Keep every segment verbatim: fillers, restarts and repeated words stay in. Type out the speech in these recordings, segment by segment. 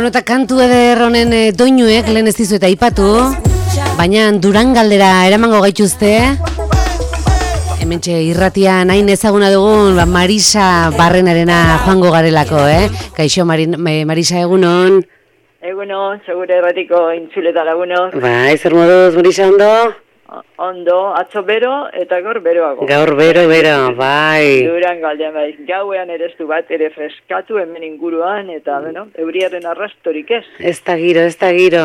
Bueno, eta kantu eder honen e, doinuek lehen ez dizu eta aipatu, baina Durangaldera eramango gaituzte. Hementxe irratia nahin ezaguna dugun ba, Marisa Barrenarena joango garelako, eh? Kaixo Marin, Marisa, egunon? Egunon, segure erratiko intzuleta laguno. Ba, ezer moduz, Marisa, ondo? Ondo, atzo bero eta gaur beroago. Gaur bero, bero, bai. Durangaldean, bai. Gauean ere ez du bat, ere freskatu hemen inguruan, eta, bueno, euriaren arrastorik ez. Ez da giro, ez da giro.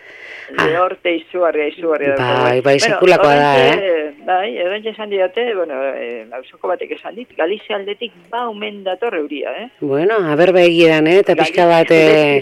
Lehorte izugarria, izugarria. Bai, bai, sekulakoa da, eh? Bai, edo esan didate, bueno, hausoko batek esan dit, Galizia aldetik ba omen dator euria, eh? Bueno, haber begieran, eh? Eta pixka bat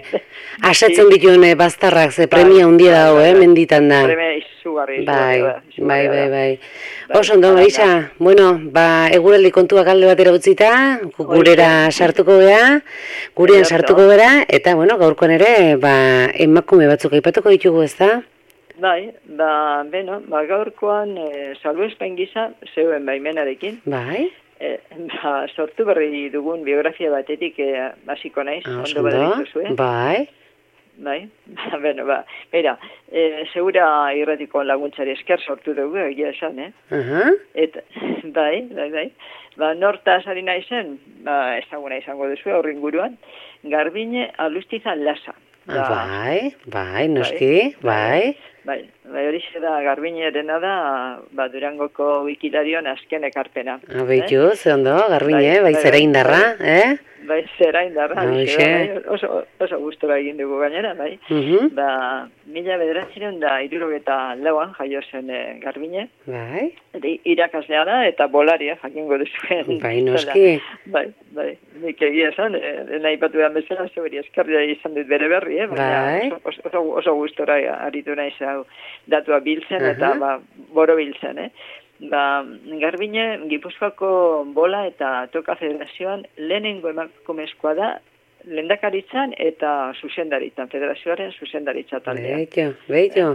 asatzen dituen baztarrak, ze premia hundia dago, eh? Menditan da. Premia izugarria, bai, bai, bai, bai. Oso ondo, Marisa, bueno, ba, eguraldi kontuak alde batera utzita, gurera sartuko gea, gurean sartuko gara, eta, bueno, gaurkoan ere, ba, emakume batzuk aipatuko ditugu, ez da? Bai, ba, beno, ba, gaurkoan e, salbuespen gisa zeuen baimenarekin. Bai. E, ba, sortu berri dugun biografia batetik hasiko naiz, ah, ondo badaritu zuen. Bai. Bai, ba, beno, ba, bera, e, segura irratiko laguntzari esker sortu dugu, egia esan, eh? Uh -huh. Eta, bai, bai, bai. Ba, nortaz ari naizen, ba, ezaguna izango duzu, horren guruan, Garbine Alustiza Lasa. Da, bai, bai, noski, bai. Bai, bai, hori da Garbiñerena da, ba, Durangoko wikilarion azken ekarpena. Abeitu, ze ondo, Garbine, bai, zera indarra, eh? Bai, zera indarra, bai, oso, oso gustora egin dugu gainera, bai. Uh-huh. Ba, mila bederatzireun da irurogeta lauan jaio zen e, Garbine. Bai. Eta irakaslea da, eta bolaria jakingo duzuen. Bai, noski. Bai, bai, nik egia esan, e, nahi batu da bezala, zeberi eskarria izan dut bere berri, eh? Bai. Oso, oso, oso gustora aritu nahi zau datua biltzen, uh-huh. eta ba, boro biltzen, eh? Ba, Garbine, Gipuzkoako bola eta toka federazioan lehenengo emakumezkoa da, lehendakaritzan eta zuzendaritzan, federazioaren zuzendaritza taldea. Beito, beito.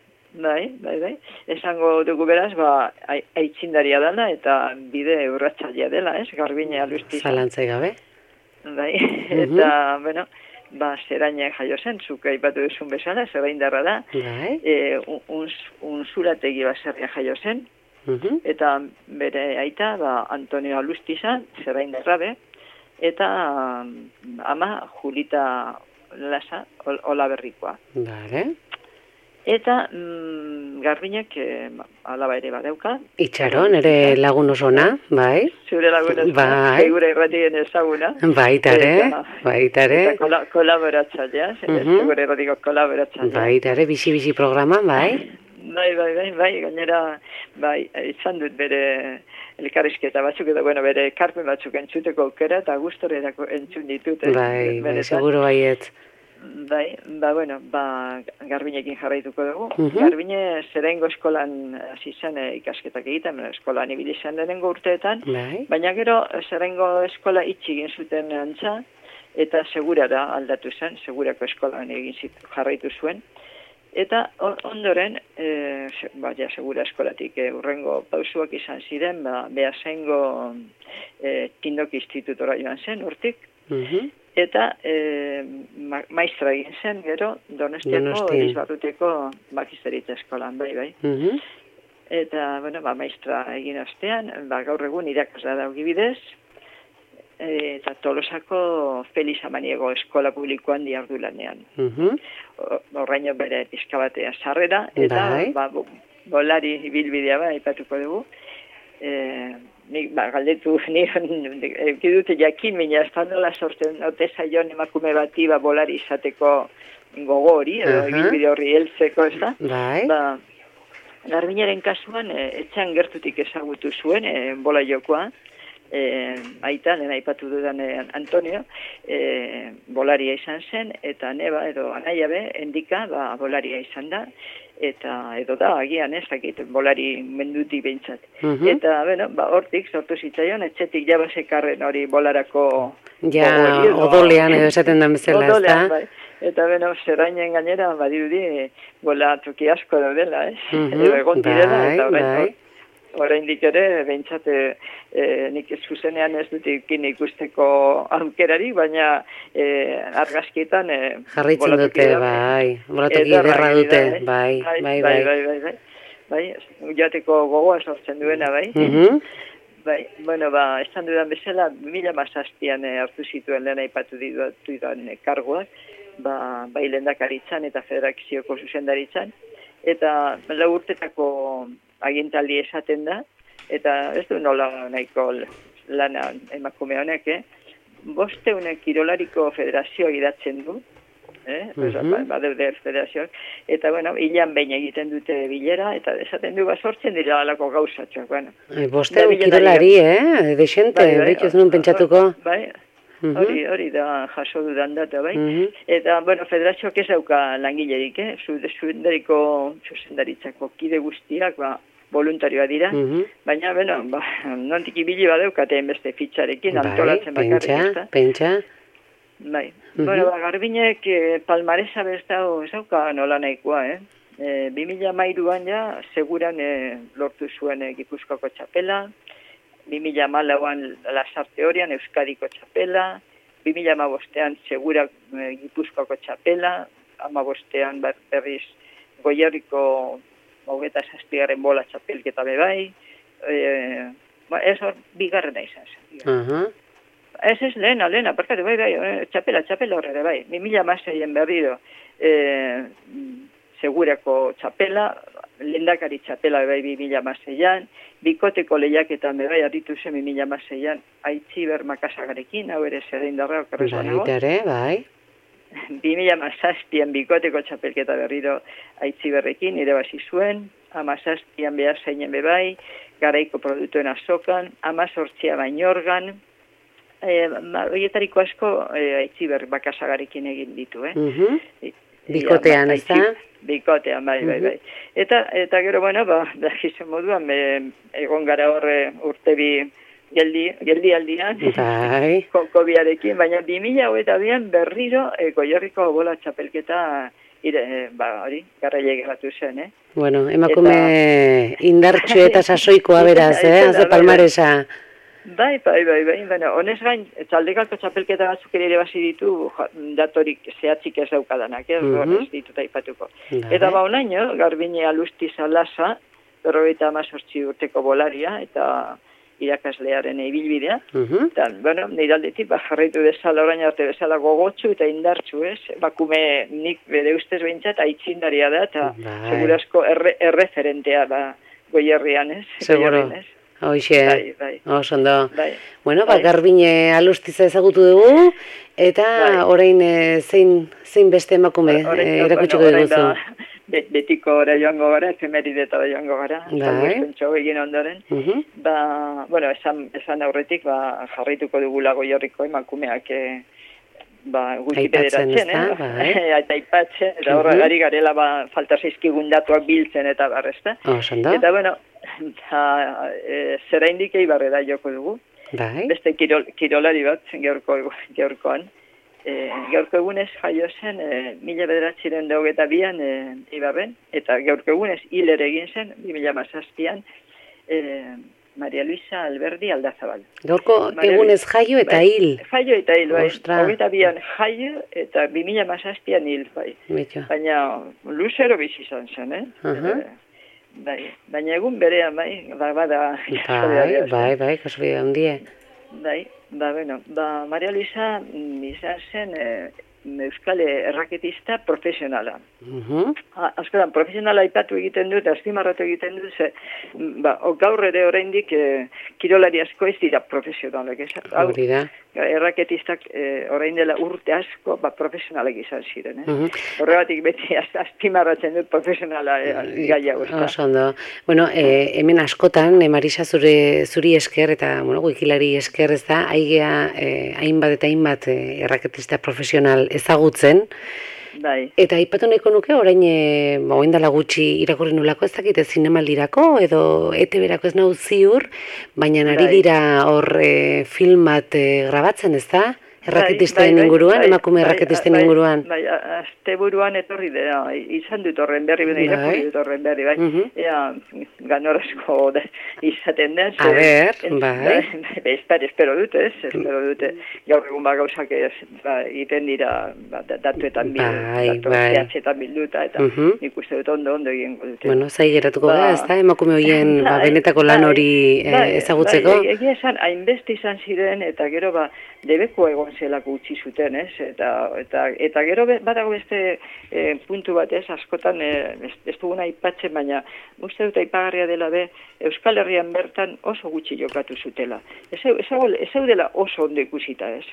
Bai, bai, bai. Esango dugu beraz, ba, aitzindaria dela eta bide urratzailea dela, ez? Garbine Alustiza. Zalantzai gabe. Bai, eta, bueno, ba, zeraina jaio zen, zuk aipatu duzun bezala, zeraindarra da. Bai. E, un, un zulategi baserria jaio zen, uh-huh. eta bere aita, ba, Antonio Alustiza, zeraindarra be, eta um, ama Julita Lasa, ol, Olaberrikoa. Bale. Eta mm, Garbinek e, alaba ere badeuka. Itxaron, ere lagun osona, bai. Zure lagun osona, bai. Segura irratien ezaguna. Baitare, baitare. Eta kola, kolaboratzailea, uh-huh. Segura irratiko kolaboratzailea. Baitare, bizi-bizi programa, bai. Bai, bai, bai, bai, gainera, bai, izan dut bere elkarrizketa batzuk, eta bueno, bere karpen batzuk entzuteko aukera, eta gustorerako entzun ditut. Bai, bai, seguro baiet. Bai, ba, bueno, ba, Garbinekin jarraituko dugu. Uh-huh. Garbine zerengo eskolan hasi zen e, ikasketak egiten, eskolan ibili zen lehenengo urteetan, bai. Baina gero zerengo eskola itxi egin zuten antza, eta segurara aldatu zen, segurako eskolan egin zit, jarraitu zuen. Eta ondoren, e, ba, ja, segura eskolatik e, urrengo pausuak izan ziren, ba, Beasaingo e, Tindok institutora joan zen, urtik. Uh-huh. Eta e, ma, maistra egin zen, gero, Donostiako, Elisbarruteko magisteritza eskolan, bai, bai. Uh-huh. Eta, bueno, ba, maistra egin ostean, ba, gaur egun irakasla daugibidez, e, eta Tolosako Felix Amaniego eskola publikoan diardu lanean. Uh-huh. Horraino bere pizka batean sarrera, eta bai. ba, bolari bilbidea ba, aipatuko dugu. E, nik, ba, galdetu, nik dute jakin, baina ez da nola sortzen, ote zaion emakume bati, ba, bolari izateko gogo hori, edo uh-huh. bilbide horri heltzeko, ez da? Bai. Ba, Garbinaren kasuan, e, etxean gertutik ezagutu zuen, e, bola jokoa, e, aita, nena aipatu dudan e, Antonio, e, bolaria izan zen, eta neba, edo anaia be, endika, ba, bolaria izan da, eta edo da, agian ez dakit, bolari mendutik behintzat. Uh-huh. Eta, bueno, ba, hortik sortu zitzaion, etxetik jabasekarren hori bolarako... Ja, hori, odolean edo esaten da bezala, ez da? Bai. Eta, bueno, zerrainen gainera, badirudi, bola toki asko daudela, ez? Uh-huh. Edo egon direla, bai, eta horrein, bai. oraindik ere, behintzat, e, e, nik zuzenean ez dut ikin ikusteko aukerarik, baina e, argazkietan... E, jarraitzen dute, bai, bolatoki ederra dute, bai, bai, bai. Bai, bai, bai, bai, bai, jateko gogoa sortzen duena, bai. Mhm. Bai, bueno, ba, esan dudan bezala, mila mazazpian e, hartu zituen lehen aipatu ditudan e, karguak, ba, bai lehendakaritzan eta federazioko zuzendaritzan, eta lau urtetako agintaldi esaten da, eta ez du nola nahiko lana emakume honek, eh? Bosteune kirolariko federazioa gidatzen du, eh? Uh-huh. Badeude federazioak, eta bueno, hilan behin egiten dute bilera, eta esaten du, sortzen dira alako gauzatxoak, bueno. E, Bosteune kirolari, eh? Dexente, bai, bai, ez nuen pentsatuko. Bai, hori, hori da jaso dudan data, bai. Uh-huh. Eta, bueno, federazioak ez dauka langilerik, eh? Zuzendariko, zuzendaritzako kide guztiak, ba, voluntarioa dira, uh-huh. baina, bueno, ba, nontik ibili badeukateen beste fitxarekin, bai, antolatzen bakarrik. Pentsa, pentsa. Bai, uh-huh. bueno, ba, Garbiñek eh, palmaresa bestau ez dauka nola nahikoa, eh? E, bi mila hamairuan ja, seguran eh, lortu zuen eh, Gipuzkoako txapela, bi mila hamalauan Lasarte Horian Euskadiko txapela, bi mila hamabostean segura eh, Gipuzkoako txapela, hamabostean berriz Goierriko hogeta zazpigarren bola txapelketa bebai, e, ba, ez hor bigarrena izan zen. Uh-huh. Ez ez lehena, lehena, parkatu, bai, bai, txapela, txapela horre, bai, bi mila hamaseien berriro e, segurako txapela, lehendakari txapela bebai bi mila hamaseian, bikoteko lehiaketan bebai arritu zen bi mila hamaseian, Aitziber Makasagarekin, hau ere zer indarra okarrez banago. Baitare, bai. bi mila hamazazpian bikoteko txapelketa berriro Aitziberrekin irabazi zuen, hamazazpian behar zeinen bebai, garaiko produktuen azokan, hamazortzia bainorgan, horietariko e, asko e, Aitziber Makasagarekin egin ditu, eh? Uh-huh. Bikotean, ez da? Bikotean, bai, bai, bai. Eta, eta gero, bueno, ba, da gizen moduan, be, egon gara horre urtebi geldi, geldi aldian, bai. Kobiarekin, baina bi mila hogeita bian berriro e, Goierriko bola txapelketa ire, e, ba, hori, garraile geratu zen, eh? Bueno, emakume eta... indartxu eta sasoikoa beraz, eh? Haze palmaresa. Bai, bai, bai, bai, baina, honez gain, txaldekalko txapelketa batzuk ere basi ditu, datorik zehatzik ez daukadanak, eh? Uh-huh. Ez ditut aipatuko. Bai. Eta ba, onaino, Garbine Alustiz Alasa, berrogeita amazortzi urteko bolaria, eta irakaslearen ibilbidea. Uh-huh. Eta, bueno, nire aldetik, ba, jarraitu bezala, orain arte bezala gogotsu eta indartsu, ez? Bakume nik bere ustez behintzat aitzindaria da, eta bai. Segurazko erre, erreferentea da Goierrian, ez? Seguro. Hoxe, bai, bai. Osondo. Bai. Bueno, ba, bai. Garbine Alustiza ezagutu dugu, eta bai. Orain e, zein, zein beste emakume e, erakutsiko bueno, dugu. Be, betiko ora joango gara, efemerideta joango gara, salbestentxo egin ondoren. Uh-huh. Ba, bueno, esan, esan aurretik, ba, jarraituko dugula Goierriko emakumeak e, ba, Wikipediaratzen, eh? Bai. Eta aipatzen, eta horra uh-huh. gari garela ba, falta zaizkigun datuak biltzen eta barrezta. Osondo. Eta, bueno, eta, e, zera indikei barrera joko dugu. Bai. Beste kirol, kirolari bat, gaurko, gaurkoan. E, gaurko egunez jaio zen, e, mila bederatziren daugeta bian e, ibarren, eta gaurko egunez hil ere egin zen, bi mila mazazpian, e, Maria Luisa Alberdi Aldazabal. Gaurko Maria egunez jaio eta hil. Bai, jaio eta hil, bai. Daugeta bian jaio eta bi mila mazazpian hil, bai. Betxo. Baina luzero bizi izan zen, eh? Uh-huh. E, bai. Baina egun berean, bai, ba, bada... Bai, bai, bai, kasubidea hundie. Bai, ba, bueno, ba, Maria Luisa izan zen e, euskal erraketista profesionala. Uh-huh. Azkeran, profesionala ipatu egiten dut, azpimarratu egiten dut, ze, ba, gaur ere oraindik e, kirolari asko ez dira profesionalak. Hori da. Erraketistak e, orain dela urte asko ba, profesionalak izan ziren. Eh? Uh-huh. Horregatik beti azpimarratzen dut profesionala e, gai hau. Osondo. Bueno, e, hemen askotan, e, Marisa zure, zuri esker eta bueno, wikilari esker ez da, aigea e, hainbat eta hainbat e, erraketista profesional ezagutzen. Bai. Eta aipatu nahiko nuke, orain e, orain dela gutxi irakurri nulako, ez dakite zinemaldirako, edo E T B-erako ez nahu ziur, baina ari dira hor e, film bat e, grabatzen, ez da? erraketisten bai, inguruan, bai, emakume bai, erraketisten bai, inguruan. Bai, azte buruan etorri da, izan dut horren berri, bena irakurri dut horren berri, bai. Uh -huh. Ea, ganorazko izaten den. A ber, bai. Espero, espero dut, ez? Espero dut, gaur egun ba gauzak ez, ba, iten dira, ba, datuetan bildu, bai, datu bai. zehatzetan bilduta, eta uh -huh. nik uste dut ondo, ondo egingo dute. Bueno, zai geratuko ba, gara, ez da, emakume horien ba, benetako lan hori bai, bai, ezagutzeko? Bai, egia esan, hainbeste izan ziren, eta gero ba, debeko egon zelako utzi zuten, ez? Eta, eta, eta gero be, badago beste e, puntu bat, ez? Askotan, e, ez, ez duguna aipatzen, baina uste dut aipagarria dela be, Euskal Herrian bertan oso gutxi jokatu zutela. Ez hau dela oso ondo ikusita, ez?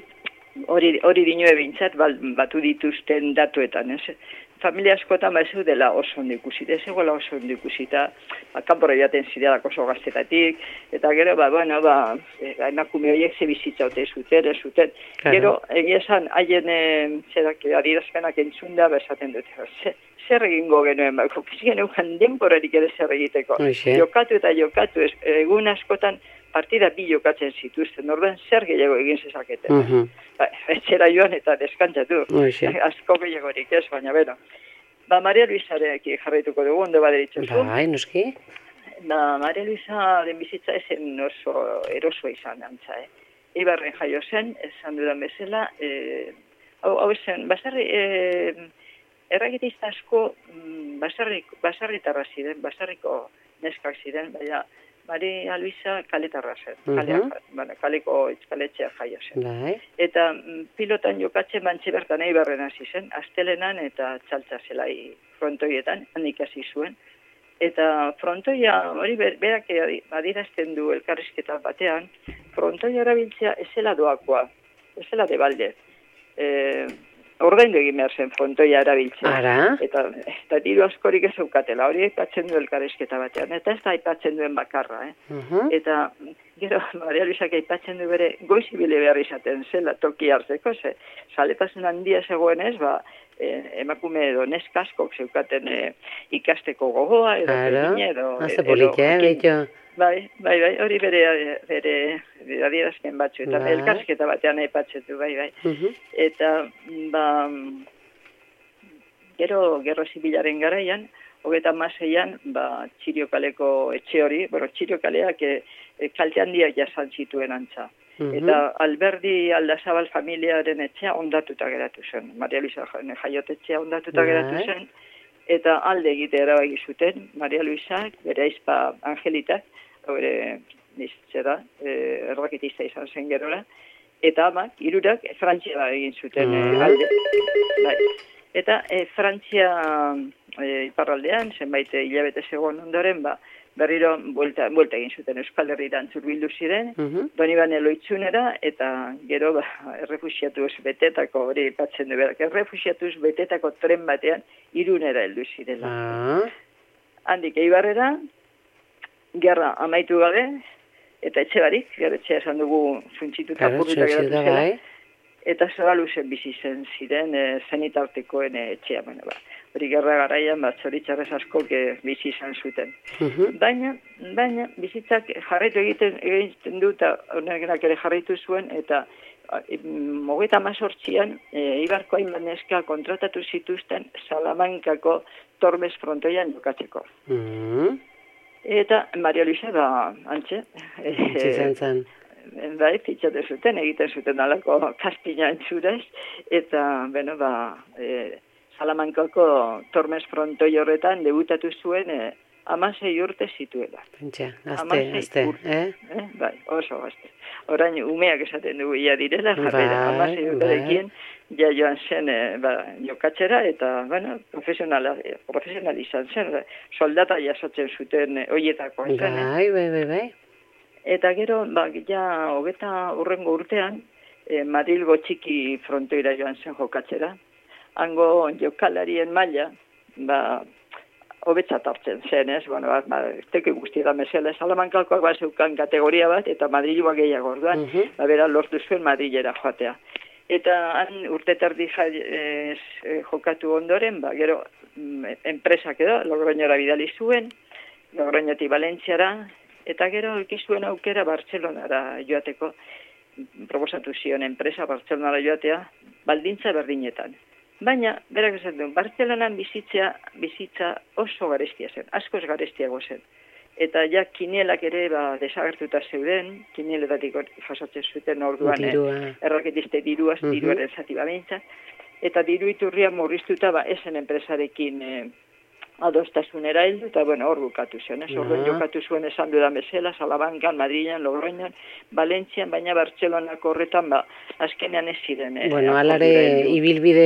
Hori uh -huh. dinue bintzat, batu dituzten datuetan, ez? Familia askotan ba ez dela oso ondo ikusita, ez egoela oso ondo ikusita, ba, kanpora jaten zirealak oso gaztetatik, eta gero, ba, bueno, ba, emakume horiek ze bizitza ote zuten, ez zuten. Claro. Gero, egia esan, haien, e, zerak, adirazpenak entzunda, ba, esaten dute, ze, zer egingo genuen, ba, kokizik genuen denborarik ere zer egiteko. Oixe. Jokatu eta jokatu, ez, egun askotan, partida bi jokatzen zituzten, orduan zer gehiago egin zezaketen. Uh -huh. Ba, etxera joan eta deskantzatu. Asko gehiagorik ez, baina beno. Ba, Maria Luisarekin jarraituko dugu, ondo baderitzozu. Bai, noski. Ba, Maria Luisa den bizitza ezen oso erosoa izan antza, eh? Ibarren jaio zen, esan dudan bezala, eh, hau, hau zen, basarri, eh, erragitista asko, basarrik, basarritarra ziren, basarriko neskak ziren, baina, Maria Luisa kaletarra zen, uh -huh. bueno, kaleko itxkaletxea jaio zen. Bai. Eta mm, pilotan jokatzen bantxe bertan eibarren hasi zen, astelenan eta txaltza zelai frontoietan, handik hasi zuen. Eta frontoia, hori ber, berak adirazten du elkarrizketa batean, frontoia erabiltzea ezela doakoa, ezela de balde. E, Ordaindu egin behar zen frontoia erabiltzea. Ara? Eta, eta diru askorik ez eukatela, hori aipatzen du elkarrizketa batean, eta ez da aipatzen duen bakarra. Eh? Uh -huh. Eta gero, Maria Luisak aipatzen du bere, goizibile behar izaten zela toki hartzeko, ze, saletasun handia zegoenez, ba, eh, emakume edo neskaskok zeukaten eh, ikasteko gogoa, edo egin, edo... Haze politia, eh, Bai, bai, bai, hori bere, bere, bere adierazken batzu, eta bai. Elkarrizketa batean aipatzen du, bai, bai. Uh -huh. Eta, ba, gero, gerro zibilaren garaian, hogeita maseian, ba, Txiriokaleko etxe hori, bueno, Txiriokaleak e, e, kalte handiak jasan zituen antza. Uh -huh. Eta Alberdi Aldazabal familiaren etxea ondatuta geratu zen. Maria Luisa jaiotetxea ondatuta bai. geratu zen. Eta alde egitea erabaki zuten, Maria Luisak, bere aizpa Angelitak, bere nizitzera, e, erraketista izan zen gerora, eta amak, hirurak, e, Frantzia egin zuten mm. e, alde. Bai. Eta e, Frantzia e, iparraldean, zenbait hilabete zegoen ondoren, ba, berriro buelta, buelta egin zuten Euskal Herrian zurbildu ziren, uh -huh. Donibane Loitzunera, eta gero ba, errefusiatuz betetako, hori ipatzen du berak, errefusiatuz betetako tren batean irunera heldu zirela. Uh -huh. Handik Eibarrera, gerra amaitu gabe, eta etxe barik, gero etxea esan dugu zuntzituta purruta geratu zela, eta Zabaluzen bizi zen ziren e, zenitartekoen etxea, bueno, ba. Hori gerra garaian, bat zoritxarrez asko bizi izan zuten. Uh-huh. Baina, baina, bizitzak jarraitu egiten, egiten du, eta honenak ere jarraitu zuen, eta hogeita hamazortzian, e, Ibarko hainbat neska kontratatu zituzten Salamankako Tormes frontoian jokatzeko. Uh-huh. Eta Maria Luisa da, antxe. Antxe zen zen. Bai, fitxate zuten, egiten zuten alako kastina entzurez, eta, beno, ba, e, Salamankako Tormes frontoi horretan debutatu zuen e, amasei urte zituela. Pentsa, azte, azte, eh? eh? Bai, oso azte. Orain, umeak esaten dugu ia direla, jarrera, amasei urterekin, ja joan zen e, ba, jokatzera, eta, bueno, profesionala, e, profesional izan zen, soldata jasotzen zuten e, oietako. Bai, bai, bai, bai. Eta gero, ba, ja, hogeta urrengo urtean, e, Madrilgo txiki frontoira joan zen jokatzera, hango jokalarien maila, ba, hobetzat hartzen zen, ez? Bueno, ba, ba, teke guztietan bezala, Salamankakoak ba zeukan kategoria bat, eta Madrilua gehiago orduan, uh -huh. ba, bera lortu zuen Madrilera joatea. Eta han urte terdi e, jokatu ondoren, ba, gero, enpresak edo, Logroñora bidali zuen, Logroñotik Valentziara, eta gero ikizuen aukera Bartzelonara joateko. proposatu zion enpresa Bartzelonara joatea, baldintza berdinetan. Baina, berak esan du, Bartzelonan bizitzea, bizitza oso garestia zen, askoz garestiago zen. Eta ja kinielak ere ba, desagertuta zeuden, kinieletatik jasotzen zuten orduan eh, erraketiste dirua, uh-huh. diruaren zati babintza, eta diru iturria murriztuta ba, esen enpresarekin eh, adostasunera heldu, eta bueno, hor bukatu zuen, ez? Orduan uh-huh. jokatu zuen esan dudan bezala, Salamancan, Madrilen, Logroñan, Valentzian, baina Bartzelonako horretan, ba, azkenean ez ziren. Eh, bueno, alare, ibilbide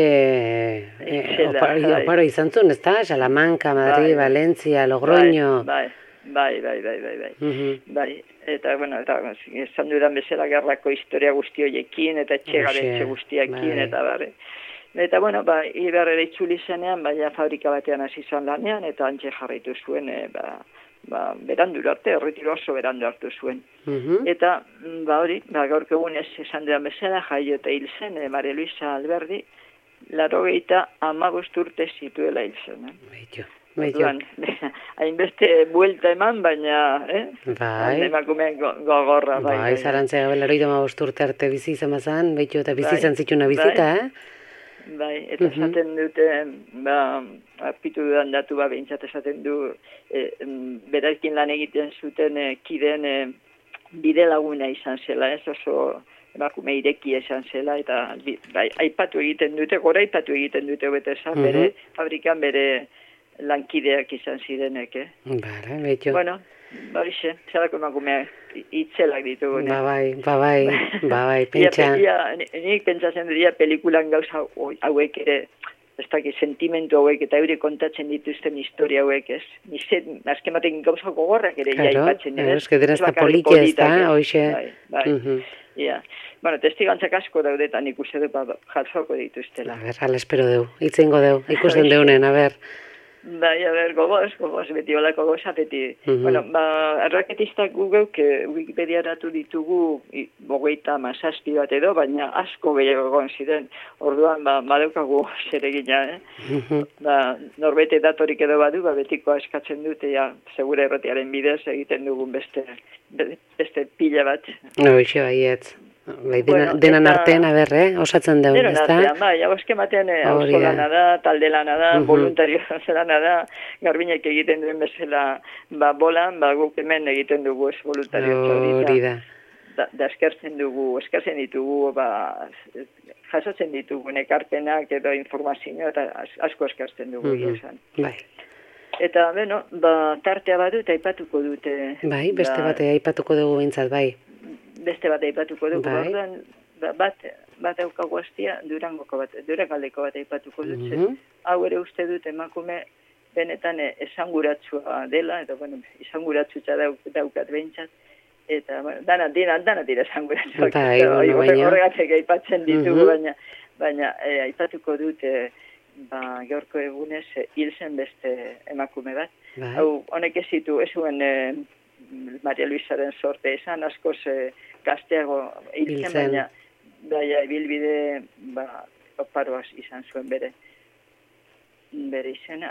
eh, oparo, oparo izan zuen, ez da? Salamanca, Madrid, bai, Valentzia, Logroño... Bai, bai, bai, bai, bai, bai, uh-huh. bai. Eta, bueno, eta, esan dudan bezala gerrako historia guzti horiekin, eta etxegaretxe guztiakin, bai. eta bare. Eta, bueno, ba, Ibarrera itzuli zenean, baina fabrika batean hasi izan lanean, eta antxe jarraitu zuen, e, ba, ba, berandu arte, erretiro oso berandu hartu zuen. Uh-huh. Eta, ba, hori, ba, gaurko egunez esan dudan bezala, jaio eta hil zen, e, Maria Luisa Alberdi, larogeita hamabost urte zituela hil zen. Eh? Beitu. Orduan, hainbeste buelta eman, baina, eh? Bai. Emakumeen gogorra, bai. Bai, zarantzea gabela hori dama bosturte arte bizi izan bazan, behitu eta bizi izan zituna bizita, bai. eh? Bai, eta uh-huh. esaten dute, ba, apitu dudan datu, ba, behintzat esaten du, e, berarekin lan egiten zuten e, kideen e, bide laguna izan zela, ez oso emakume irekia izan zela, eta bai, aipatu egiten dute, gora aipatu egiten dute, bete esan, uh-huh. bere fabrikan bere lankideak izan zirenek, eh? Bara, betxo. Bueno, barixe, zelako emakumeak itzelak ditugu, ne? Ba bai, ba bai, ba bai, pentsa. Ia, nik pentsatzen dira pelikulan gauza hauek ere, ez dakit, sentimentu hauek eta eure kontatzen dituzten historia hauek, ez? Nizet, azken batekin gauza gogorrak ere claro, jaipatzen, ez? Ez, kedera ez da poliki ez da, hoxe. Bai, bai, uh-huh. ia. Bueno, testigantzak asko daudetan ikusi du, jatzoko dituztela. A ber, ala espero deu, itzengo deu, ikusten deunen, a ber. Bai, a ber, gogoz, gogoz, beti olako goza, beti. Uh-huh. Bueno, ba, erraketistak gugeuk, Wikipediaratu ditugu bogeita mazazpi bat edo, baina asko gehiago egon ziren. Orduan, ba, badeukagu zeregina, eh? Uh-huh. Ba, norbete datorik edo badu, ba, betiko eskatzen dute, ja, segura erratiaren bidez egiten dugun beste, beste pila bat. No, iso baietz. Bai, dena, bueno, denan eta, artean, aber, eh? Osatzen daun, ez da? Denan artean, bai, jagoske maten hauzo lana da, talde lana da, uh-huh. voluntario lana da, Garbinek egiten duen bezala, ba, bolan, ba, guk hemen egiten dugu ez voluntario hori da. Da, da eskertzen dugu, eskertzen ditugu, ba, jasotzen ditugu ekarpenak edo informazio, eta asko eskertzen dugu, uh-huh. esan. Bai. Eta, bueno, ba, tartea badu eta aipatuko dute. Bai, beste ba, bate aipatuko dugu bintzat, bai. Beste bat aipatuko dugu, bai. Orduan, bat, bat aukago hastia, Durangoko bat, Durangaldeko bat aipatuko dut, mm-hmm. hau ere uste dut emakume benetan esanguratsua dela, eta bueno, esanguratsutza dauk, daukat behintzat, eta bueno, dana, dina, dana dira esanguratsuak, bai, bueno, horregatik aipatzen ditugu, mm-hmm. baina, baina e, aipatuko dut, e, ba, gaurko egunez, e, hil zen beste emakume bat, bai. Hau, honek ez zitu, ez zuen, e, Maria Luisaren sorte esan, askoz eh, gazteago hiltzen, baina baina ibilbide ba, oparoaz izan zuen bere bere izena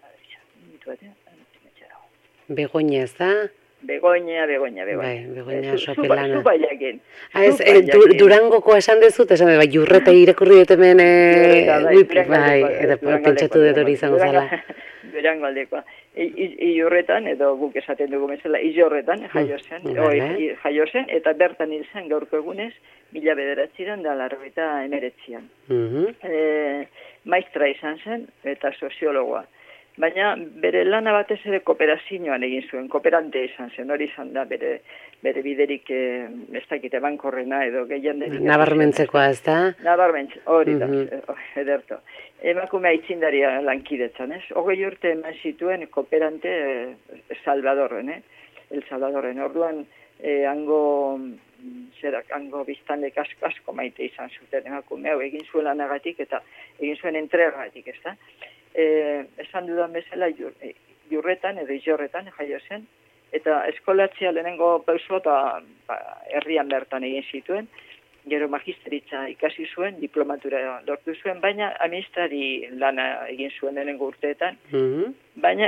Begoña, ez da? Begoña, Begoña, Begoña. Bai, Begoña sopelana. Zupa jakin. Ez, Durangoko esan dezut, esan bai, jurreta irakurri dut hemen, bai, eta pentsatu dut hori izango zala. Durangaldekoa. Iorretan, edo guk esaten dugu mesela, Iorretan, jaio zen, jaio zen, eta bertan hil zen gaurko egunez, mila bederatziran da larrogeita emeretzian. Maistra izan zen, eta soziologoa. Baina bere lana batez ere kooperazioan egin zuen, kooperante izan zen, hori izan da bere, bere biderik eh, ez dakite bankorrena edo gehien denik. Nabarmentzekoa ez da? Nabarmentz, hori da, uh-huh. ederto. Emakumea itzindaria lankidetzan, ez? Hogei urte eman zituen kooperante eh, Salvadorren, eh? El Salvadorren, orduan eh, hango, zerak, hango biztanlek asko, asko maite izan zuten emakumea, egin zuen lanagatik eta egin zuen entregagatik, ez da? Eh, esan dudan bezala jur, eh, jurretan edo izorretan jaio zen, eta eskolatzea lehenengo pauso eta ba, herrian bertan egin zituen, gero magisteritza ikasi zuen, diplomatura lortu zuen, baina administrari lana egin zuen lehenengo urteetan, mm-hmm. baina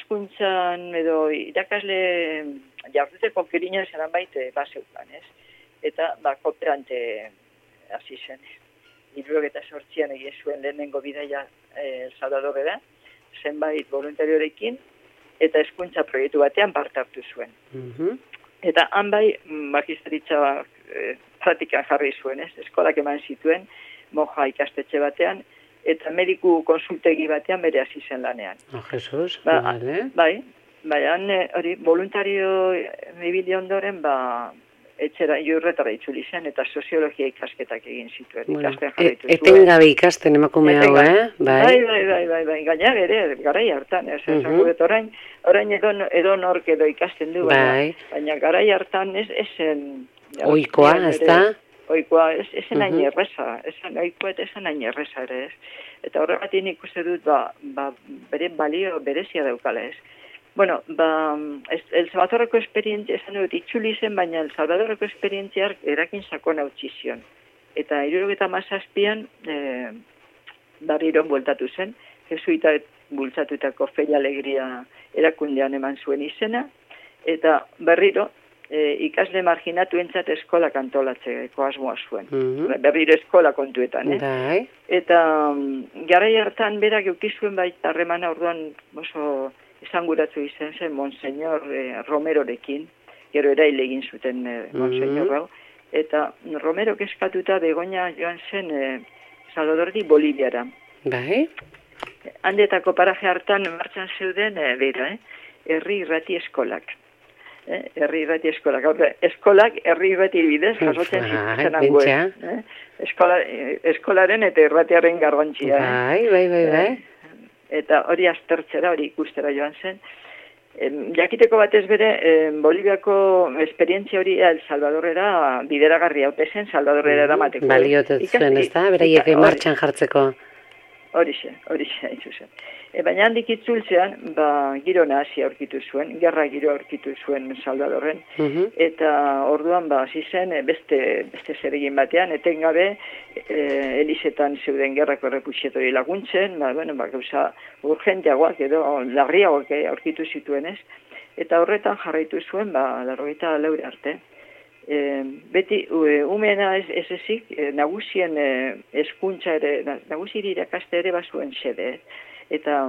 irakaskuntzan edo irakasle jarduteko kirina zelan baite baseukan, ez? eta ba, kooperante hasi zen. Hirurogeita zortzian egin zuen lehenengo bidaia e, Salvadorrera, zenbait voluntariorekin, eta hezkuntza proiektu batean parte hartu zuen. Mhm. Eta han bai, magisteritza e, praktikan jarri zuen, ez? Eskolak eman zituen, moja ikastetxe batean, eta mediku konsultegi batean bere hasi zen lanean. Oh, Jesus, ba, vale. Bai, bai, han hori voluntario ibili ondoren, ba, etxera iurretara itzuli zen, eta soziologia ikasketak egin zituen. Bueno, ikasten jarraitu e, etengabe ikasten emakume hau, eh? Bai, bai, bai, bai, bai, bai. Gaina ere, garai hartan, ez, Mhm. esango dut orain, orain edo, edo nork edo ikasten du, baina, Bai. baina garai hartan ez, esen... Oikoa, ez da? Oikoa, ez, esen hain Mhm. erreza, esan, oikoa eta esan hain erreza ere, ez. Eta horregatik nik uste dut, ba, ba, bere balio berezia daukala, ez. Bueno, ba, ez, El Salvadorreko esperientzia, esan dut, itzuli zen, baina El Salvadorreko esperientziak erakin sakon hautsi zion. Eta hirurogeita hamazazpian, e, barriron bueltatu zen, jesuita bultzatutako Fe y Alegria erakundean eman zuen izena, eta berriro, e, ikasle marginatuentzat eskolak antolatzeko asmoa zuen. Mhm. Berriro eskola kontuetan, eh? Bai. Eta mm, garai hartan berak eukizuen baita harremana orduan oso esanguratzu izan zen Monseñor eh, Romerorekin, gero erail egin zuten eh, Monseñor hau, eta Romero eskatuta Begoña joan zen eh, Salvadordi Boliviara. Bai. Handetako paraje hartan martxan zeuden, eh, bera, eh? Herri irrati eskolak. Eh? Herri irrati eskolak. Gaur, eskolak herri irrati bidez jasotzen zituzten hangoen. Eh? Eskola, eh, eskolaren eta irratiaren garrantzia. Bai, bai, bai, bai. Eh? Eta hori aztertzera, hori ikustera joan zen. E, jakiteko batez bere, e, Boliviako esperientzia hori El Salvadorrera bideragarri haute zen, Salvadorrera eramateko. Baliotet zuen, ez da? Beraiek martxan jartzeko. Horixe, horixe, hain zuzen. E, baina handik itzultzean, ba, giro nahasi aurkitu zuen, gerra giro aurkitu zuen Salvadorren, Mhm. eta orduan, ba, hasi zen, e, beste, beste zeregin batean, etengabe, e, Elisetan zeuden gerrako errefuxiatori laguntzen, ba, bueno, ba, gauza urgenteagoak edo larriagoak aurkitu zituen ez, eta horretan jarraitu zuen, ba, larrogeita laure arte. E, beti, e, umena ez, ez ezik, e, nagusien e, eskuntza ere, nagusiri irakaste ere bazuen xede, eh? Eta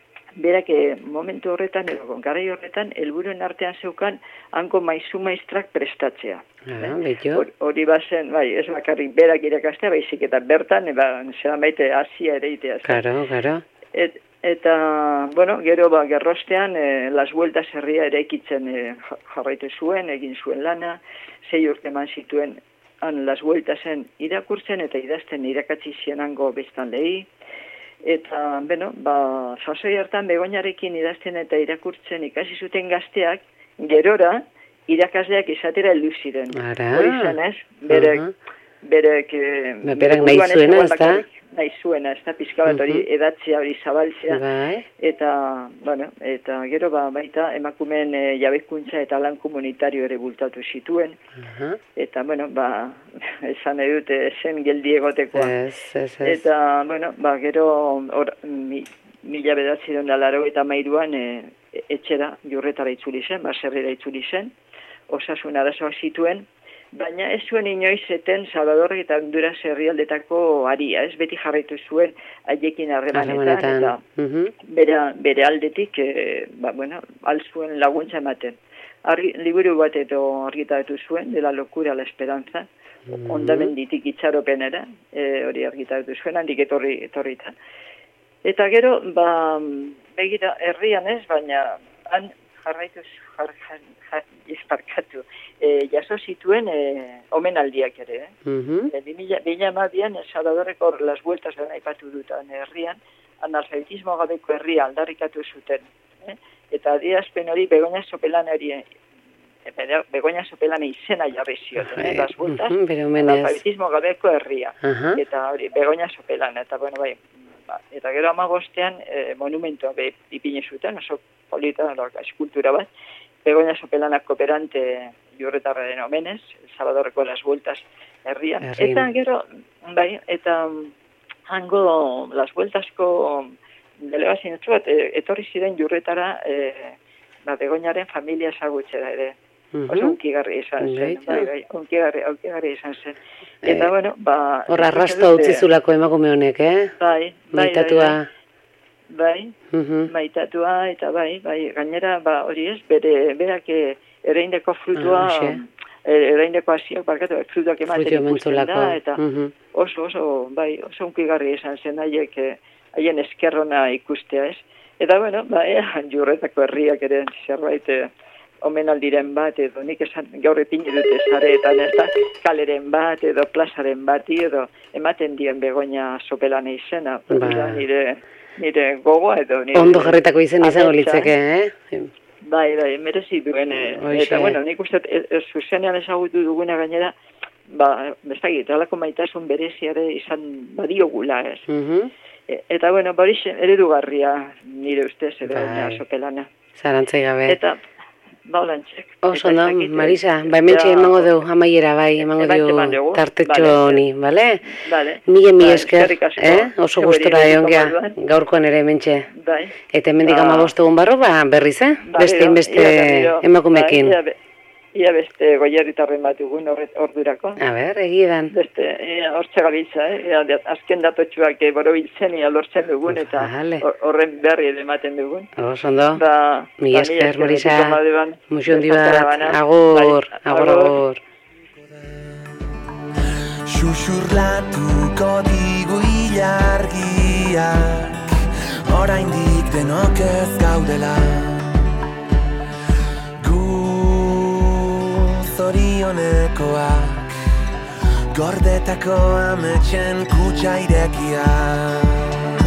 berak e, momentu horretan, edo garai horretan, helburuen artean zeukan hanko maizu maistrak prestatzea. Ah, bello. Hor- Hori bazen, bai, ez bakarrik berak irakastea, baizik eta bertan, eba, zelan baite hasia ere itea. Karo, karo. Et, eta, bueno, gero ba, gerrostean, e, Las Vueltas herria ere ekitzen e, jarraitu zuen, egin zuen lana, sei urte eman zituen han Las Vueltasen irakurtzen eta idazten irakatzi zienango bestaldeei. Eta, bueno, ba, sasoi hartan Begoñarekin idazten eta irakurtzen ikasi zuten gazteak, gerora, irakasleak izatera heldu ziren. Ara. Hori zen, ez? Berek, Aha. berek, eh, Ba, berak nahi buruan ez zuena, zegoen ez da? bakarrik, nahi zuena, ez da, pizka bat hori Mhm. edatzea, hori zabaltzea, Bai. eta, bueno, eta gero ba, baita emakumeen e, jabekuntza eta lan komunitario ere bultatu zituen, Aha. eta, bueno, ba, esan nahi dute zen geldi egotekoa. Ez, ez, ez. Eta, bueno, ba, gero or, mi, mila bedatzi duen laro eta mairuan e, etxera jurretara itzuli zen, baserrera itzuli zen, osasun arazoak zituen, baina ez zuen inoiz eten Salvador eta Honduras herrialdetako aria, ez beti jarraitu zuen haiekin harremanetan, Harremanetan. eta Mhm. bere, bere aldetik, e, ba, bueno, alzuen laguntza ematen. Argi, liburu bat edo argitaratu zuen, de la locura a la esperanza, Mhm. ondamenditik itxaropenera, e, hori argitaratu zuen, handik etorri, etorrita. Eta gero, ba, begira, herrian ez, baina han jarraitu jar, jar, jar, izparkatu, e, jaso zituen e, omenaldiak ere, eh? Mhm. E, Bila amabian, Salvadorreko Las Vueltas ben aipatu dutan herrian, analfabetismo gabeko herria aldarrikatu zuten. Eh? Eta adierazpen hori Begoña Sopelanari, eh, Begoña Sopelana izena jarri zioten, eh? Las Vueltas, Mhm, bere omenez. analfabetismo gabeko herria. Aha. Eta hori, Begoña Sopelana, eta bueno, bai, ba, eta gero amabostean e, monumentua be, ipine zuten, oso polita, eskultura bat, Begoña Sopelana kooperante jurretarraren omenez, El Salvadorreko Las Vueltas herrian. Herrian. Eta gero, bai, eta mm, hango Las Vueltasko delegazio bat, e, etorri ziren jurretara e, ba, Begoñaren familia ezagutzera ere. oso unkigarri izan zen, bai, bai, unkigarri, unkigarri izan zen. Eta, bueno, ba... Hor arrastoa utzizulako emakume honek, eh? Bai, bai, maitatua. Bai, maitatua, eta bai, bai, gainera, ba, hori ez, bere, berak ereindeko frutua, ereindeko hasiak, barkatu, frutuak ematen ikusten da, eta oso, oso, bai, oso unkigarri izan zen, haiek, haien eskerrona ikustea, ez? Eta, bueno, ba, jurretako herriak ere zerbait, omenaldiren bat, edo nik esan gaur epini dute zareetan, ez da, kaleren bat, edo plazaren bati, edo ematen dien Begoña Sopelana izena, nire, nire gogoa, edo nire... Ondo jarritako izen izango litzeke, eh? Bai, bai, merezi duen, eta, bueno, nik uste, zuzenean ezagutu duguna gainera, ba, bezagit, alako maitasun bereziare izan badiogula, ez? Eta, bueno, bariz, eredugarria nire ustez, Begoña Sopelana. Zarantzai gabe. Eta, baulantxek. Oso, no, Marisa, bai mentxe emango dugu, amaiera, bai, emango dugu tartetxo honi, bale? Bale. Mille, mille esker, eh? Oso gustora egon gea, gaurkoan ere mentxe. Bai. Eta hemendik amabostu egun barro, ba, berriz, eh? Beste inbeste emakumekin. Ia beste goierritarren bat dugun ordurako. A ber, egidan. Beste, hortxe gabiltza, eh? Azken datotxuak borobiltzen, ia lortzen dugun, eta horren berri ere ematen dugun. Oso, ondo. Mila esker, Marisa. Muxo hondi bat, agur, agur, agur. Xuxurlatuko digu ilargiak, oraindik denok ez gaudela. Zorionekoak, gordetako ametxen kutsa irekiak.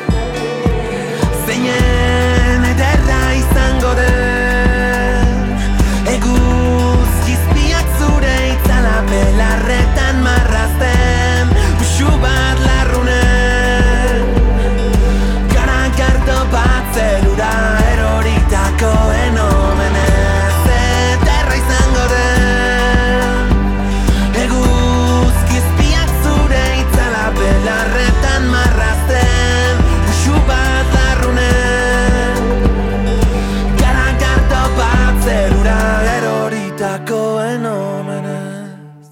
Zeinen ederra izango den, eguzkizpiak zure itzala belarretan marrazten, usu bat larrunen, garagardo bat zelura eroritako enomenez. Belarretan marrazten, usu bat larrunen, garagardo bat zerura eroritako enomenez.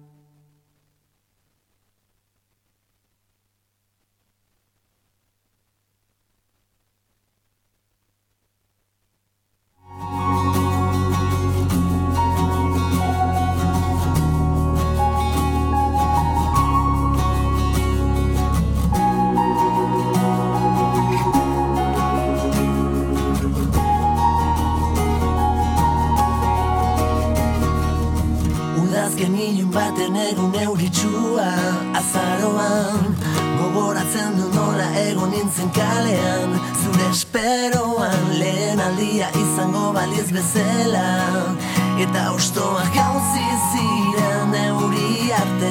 Udazken ilun baten egun euritsua azaroan, gogoratzen du nola egon nintzen kalean, zure esperoan lehen aldia izango baliz bezala, eta ostoak jauzi ziren euri arte.